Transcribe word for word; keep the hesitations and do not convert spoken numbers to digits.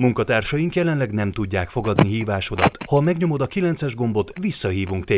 Munkatársaink jelenleg nem tudják fogadni hívásodat. Ha megnyomod a kilences gombot, visszahívunk téged.